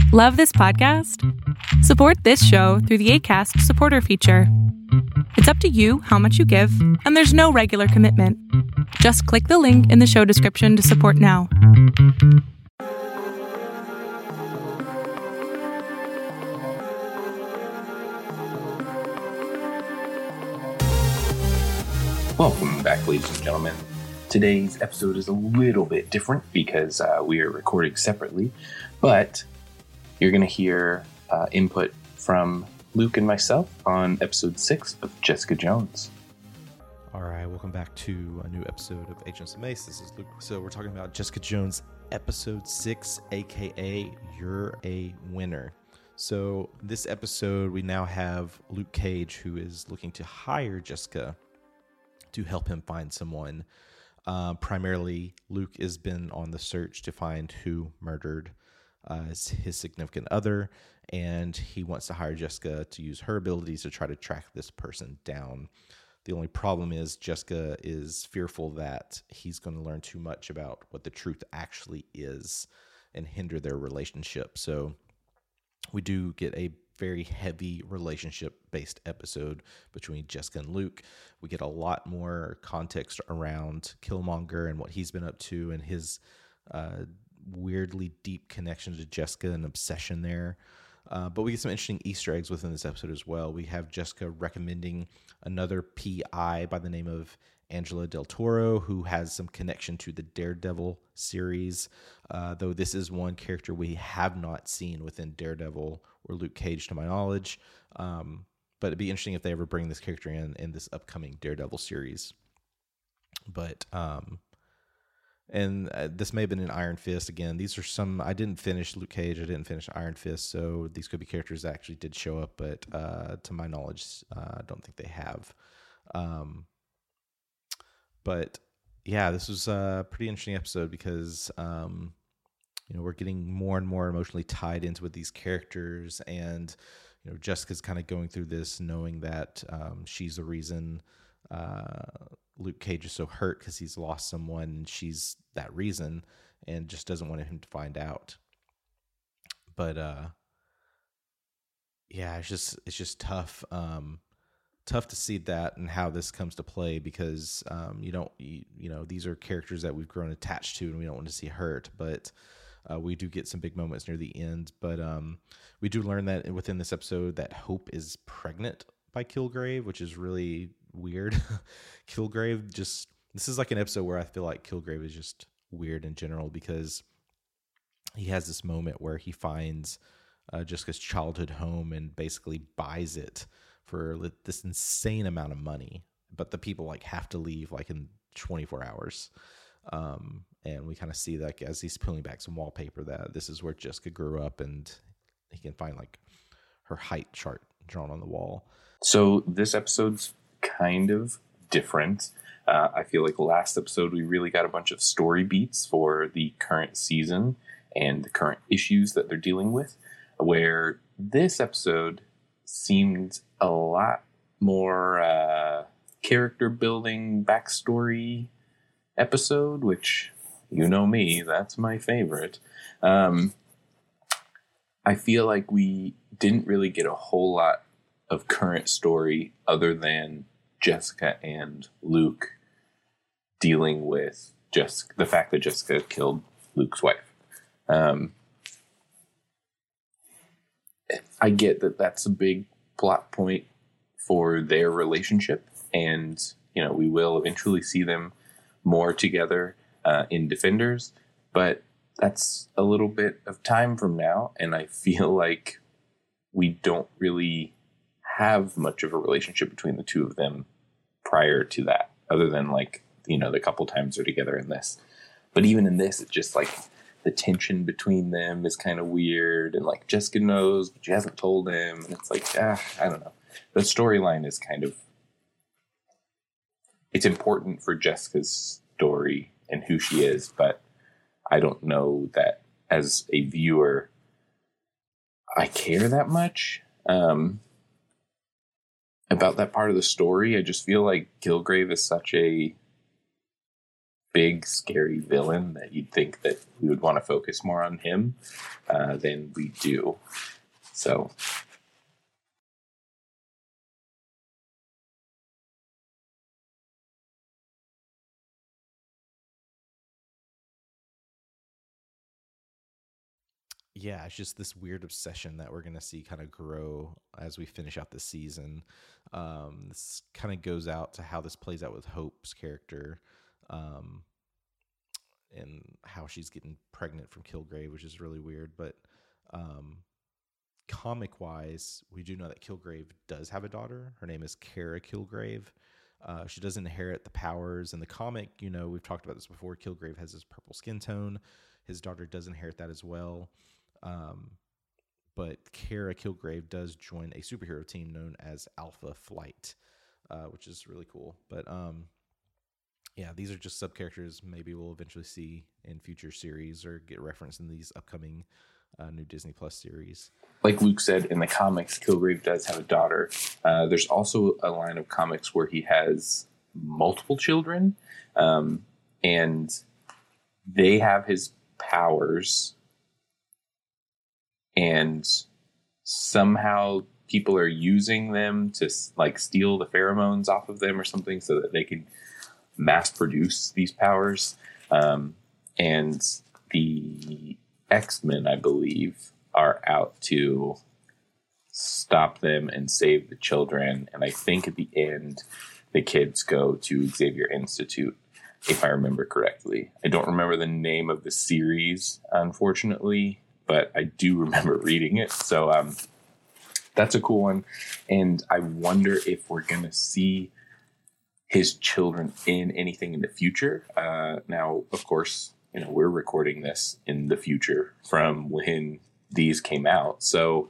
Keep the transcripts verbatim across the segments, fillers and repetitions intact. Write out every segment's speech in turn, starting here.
Love this podcast? Support this show through the Acast supporter feature. It's up to you how much you give, and there's no regular commitment. Just click the link in the show description to support now. Welcome back, ladies and gentlemen. Today's episode is a little bit different because uh, we are recording separately, but you're going to hear uh, input from Luke and myself on episode six of Jessica Jones. All right, welcome back to a new episode of Agents of Mace. This is Luke. So we're talking about Jessica Jones episode six, aka You're a Winner. So this episode, we now have Luke Cage, who is looking to hire Jessica to help him find someone. Uh, primarily, Luke has been on the search to find who murdered uh, his significant other, and he wants to hire Jessica to use her abilities to try to track this person down. The only problem is Jessica is fearful that he's going to learn too much about what the truth actually is and hinder their relationship. So we do get a very heavy relationship-based episode between Jessica and Luke. We get a lot more context around Killmonger and what he's been up to and his uh, weirdly deep connection to Jessica and obsession there. Uh, but we get some interesting Easter eggs within this episode as well. We have Jessica recommending another P I by the name of Angela Del Toro, who has some connection to the Daredevil series, uh, though this is one character we have not seen within Daredevil or Luke Cage to my knowledge. Um, but it'd be interesting if they ever bring this character in in this upcoming Daredevil series. But, um, and uh, this may have been an Iron Fist. Again, these are some, I didn't finish Luke Cage, I didn't finish Iron Fist, so these could be characters that actually did show up, but uh, to my knowledge, uh, I don't think they have. Um, but yeah, this was a pretty interesting episode because, um, you know, we're getting more and more emotionally tied into with these characters, and, you know, Jessica's kind of going through this knowing that um, she's the reason uh, Luke Cage is so hurt because he's lost someone, and she's that reason, and just doesn't want him to find out. But uh, yeah, it's just it's just tough, um, tough to see that and how this comes to play because um, you don't you, you know these are characters that we've grown attached to, and we don't want to see hurt, but. Uh, we do get some big moments near the end, but um, we do learn that within this episode that Hope is pregnant by Kilgrave, which is really weird. Kilgrave just, this is like an episode where I feel like Kilgrave is just weird in general because he has this moment where he finds uh, Jessica's childhood home and basically buys it for this insane amount of money, but the people like have to leave like in twenty-four hours. Um, and we kind of see like as he's peeling back some wallpaper that this is where Jessica grew up, and he can find like her height chart drawn on the wall. So this episode's kind of different. Uh, I feel like last episode we really got a bunch of story beats for the current season and the current issues that they're dealing with, where this episode seemed a lot more uh, character building, backstory episode, which, you know me, that's my favorite. Um, I feel like we didn't really get a whole lot of current story other than Jessica and Luke dealing with just the fact that Jessica killed Luke's wife. Um, I get that that's a big plot point for their relationship, and, you know, we will eventually see them more together uh, in Defenders, but that's a little bit of time from now, and I feel like we don't really have much of a relationship between the two of them prior to that, other than like, you know, the couple times they're together in this. But even in this, it's just like the tension between them is kind of weird, and like Jessica knows, but she hasn't told him, and it's like, ah, I don't know. The storyline is kind of, it's important for Jessica's story and who she is, but I don't know that as a viewer I care that much um, about that part of the story. I just feel like Kilgrave is such a big, scary villain that you'd think that we would want to focus more on him uh, than we do. So... Yeah, it's just this weird obsession that we're going to see kind of grow as we finish out the season. Um, this kind of goes out to how this plays out with Hope's character, um, and how she's getting pregnant from Kilgrave, which is really weird. But um, comic-wise, we do know that Kilgrave does have a daughter. Her name is Kara Kilgrave. Uh, she does inherit the powers. In the comic, you know, we've talked about this before. Kilgrave has his purple skin tone. His daughter does inherit that as well. Um, but Kara Kilgrave does join a superhero team known as Alpha Flight, uh, which is really cool. But um, yeah, these are just sub characters. Maybe we'll eventually see in future series or get referenced in these upcoming uh, new Disney Plus series. Like Luke said, in the comics, Kilgrave does have a daughter. Uh, there's also a line of comics where he has multiple children, um, and they have his powers. And somehow people are using them to like steal the pheromones off of them or something so that they can mass produce these powers. Um, and the X-Men, I believe, are out to stop them and save the children. And I think at the end, the kids go to Xavier Institute, if I remember correctly. I don't remember the name of the series, unfortunately, but I do remember reading it. So um, that's a cool one. And I wonder if we're going to see his children in anything in the future. Uh, now, of course, you know, we're recording this in the future from when these came out. So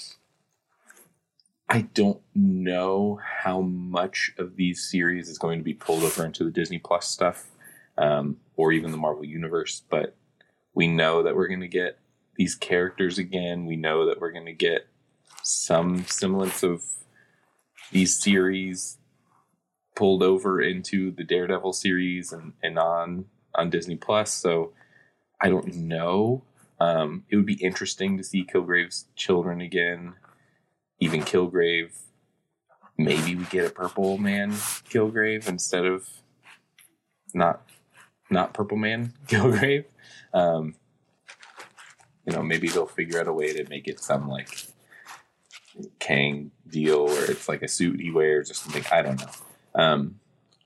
I don't know how much of these series is going to be pulled over into the Disney Plus stuff, um, or even the Marvel Universe. But we know that we're going to get these characters again. We know that we're going to get some semblance of these series pulled over into the Daredevil series and, and on, on Disney Plus. So I don't know. Um, it would be interesting to see Kilgrave's children again, even Kilgrave. Maybe we get a Purple Man Kilgrave instead of not, not Purple Man Kilgrave. Um, You know, maybe they'll figure out a way to make it some like Kang deal where it's like a suit he wears or something. I don't know. Um,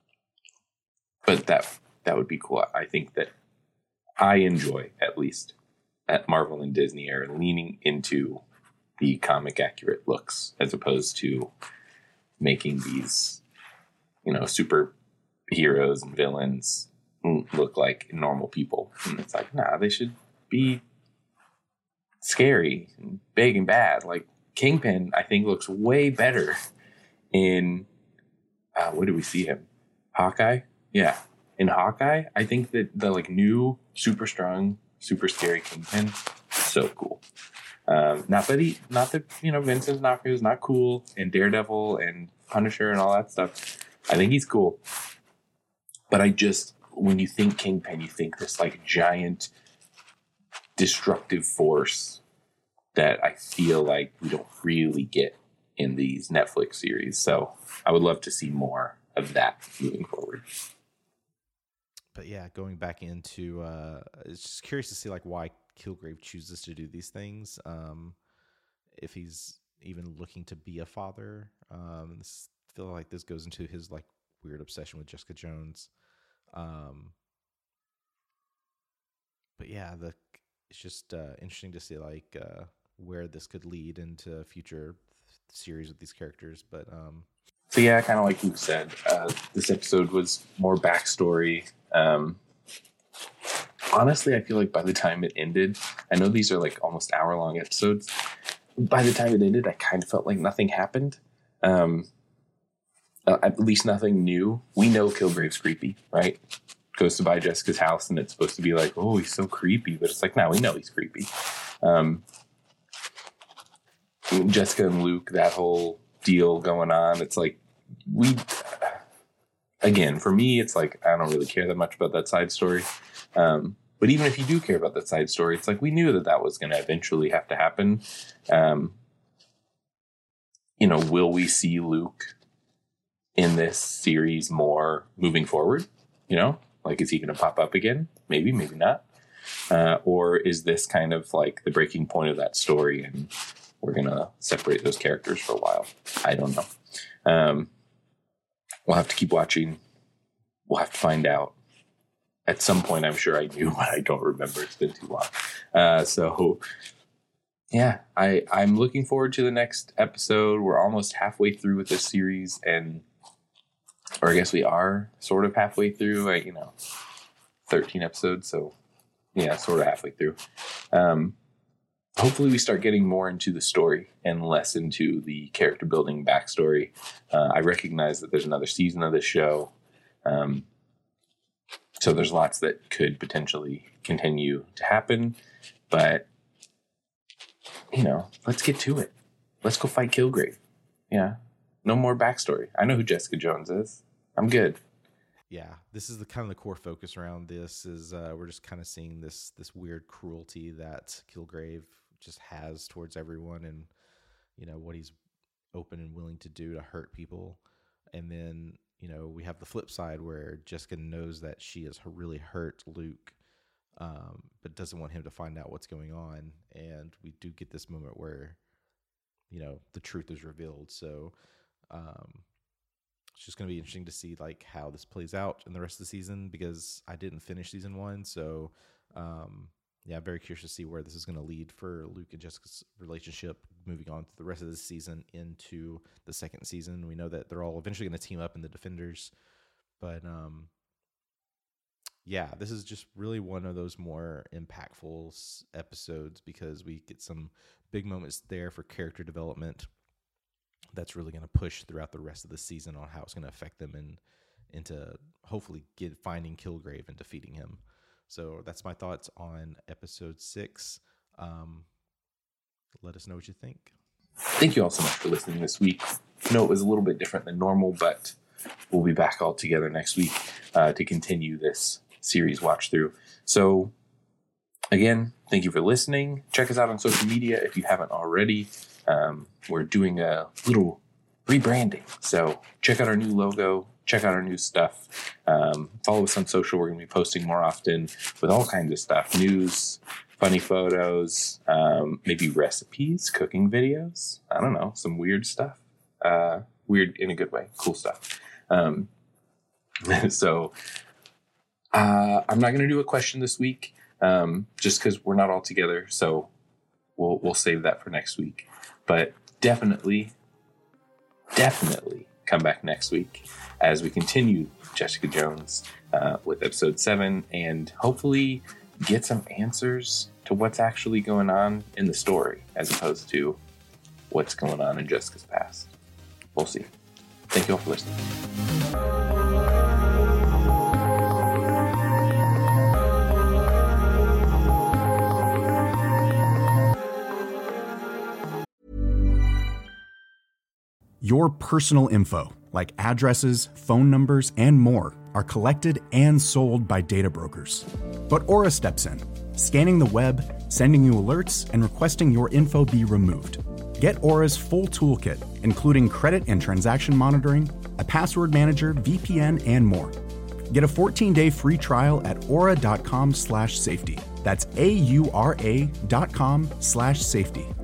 but that that would be cool. I think that I enjoy, at least at Marvel and Disney, are leaning into the comic accurate looks as opposed to making these, you know, super heroes and villains look like normal people. And it's like, nah, they should be scary and big and bad. Like Kingpin, I think, looks way better in uh, where do we see him? Hawkeye? Yeah, in Hawkeye, I think that the like new, super strong, super scary Kingpin, so cool. Um, not that he, not that you know, Vincent D'Onofrio is not cool, and Daredevil and Punisher and all that stuff. I think he's cool, but I just when you think Kingpin, you think this like giant, destructive force that I feel like we don't really get in these Netflix series. So I would love to see more of that moving forward. But yeah, going back into, uh, it's just curious to see like why Kilgrave chooses to do these things. Um, if he's even looking to be a father. Um, this, I feel like this goes into his like weird obsession with Jessica Jones. Um, but yeah, the it's just uh, interesting to see like uh, where this could lead into future series with these characters. But um, so yeah, kind of like you said, uh, this episode was more backstory. Um, honestly, I feel like by the time it ended, I know these are like almost hour long episodes. By the time it ended, I kind of felt like nothing happened. Um, uh, at least nothing new. We know Kilgrave's creepy, right? Goes to buy Jessica's house, and it's supposed to be like, oh, he's so creepy. But it's like, now we know he's creepy. Um, Jessica and Luke, that whole deal going on. It's like, we... again, for me, it's like, I don't really care that much about that side story. Um, but even if you do care about that side story, it's like, we knew that that was going to eventually have to happen. Um, you know, will we see Luke in this series more moving forward? You know, like, is he going to pop up again? Maybe, maybe not. Uh, or is this kind of like the breaking point of that story and we're going to separate those characters for a while? I don't know. Um, we'll have to keep watching. We'll have to find out. At some point, I'm sure I knew, but I don't remember. It's been too long. Uh, so, yeah, I, I'm looking forward to the next episode. We're almost halfway through with this series, and or I guess we are sort of halfway through. I, you know, thirteen episodes, so yeah, sort of halfway through. Um, hopefully, we start getting more into the story and less into the character building backstory. Uh, I recognize that there's another season of this show. Um, so there's lots that could potentially continue to happen, but, you know, let's get to it. Let's go fight Kilgrave. Yeah. No more backstory. I know who Jessica Jones is. I'm good. Yeah. This is the kind of the core focus around this is, uh, we're just kind of seeing this, this weird cruelty that Kilgrave just has towards everyone, and, you know, what he's open and willing to do to hurt people. And then, you know, we have the flip side where Jessica knows that she has really hurt Luke, um, but doesn't want him to find out what's going on. And we do get this moment where, you know, the truth is revealed. So um, it's just going to be interesting to see like how this plays out in the rest of the season, because I didn't finish season one. So um, yeah, I'm very curious to see where this is going to lead for Luke and Jessica's relationship moving on to the rest of the season into the second season. We know that they're all eventually going to team up in the Defenders, but um, yeah, this is just really one of those more impactful episodes because we get some big moments there for character development that's really going to push throughout the rest of the season on how it's going to affect them and into hopefully get finding Kilgrave and defeating him. So that's my thoughts on episode six. Um, let us know what you think. Thank you all so much for listening this week. I know it was a little bit different than normal, but we'll be back all together next week uh, to continue this series watch through. So again, thank you for listening. Check us out on social media if you haven't already. Um, we're doing a little rebranding. So check out our new logo. Check out our new stuff. Um, follow us on social. We're going to be posting more often with all kinds of stuff. News, funny photos, um, maybe recipes, cooking videos. I don't know. Some weird stuff. Uh, weird in a good way. Cool stuff. Um, so uh, I'm not going to do a question this week um, just because we're not all together. So we'll we'll save that for next week. But definitely, definitely come back next week as we continue Jessica Jones uh, with episode seven and hopefully get some answers to what's actually going on in the story as opposed to what's going on in Jessica's past. We'll see. Thank you all for listening. Your personal info, like addresses, phone numbers, and more, are collected and sold by data brokers. But Aura steps in, scanning the web, sending you alerts, and requesting your info be removed. Get Aura's full toolkit, including credit and transaction monitoring, a password manager, V P N, and more. Get a fourteen-day free trial at aura.com slash safety. That's A-U-R-A dot com slash safety.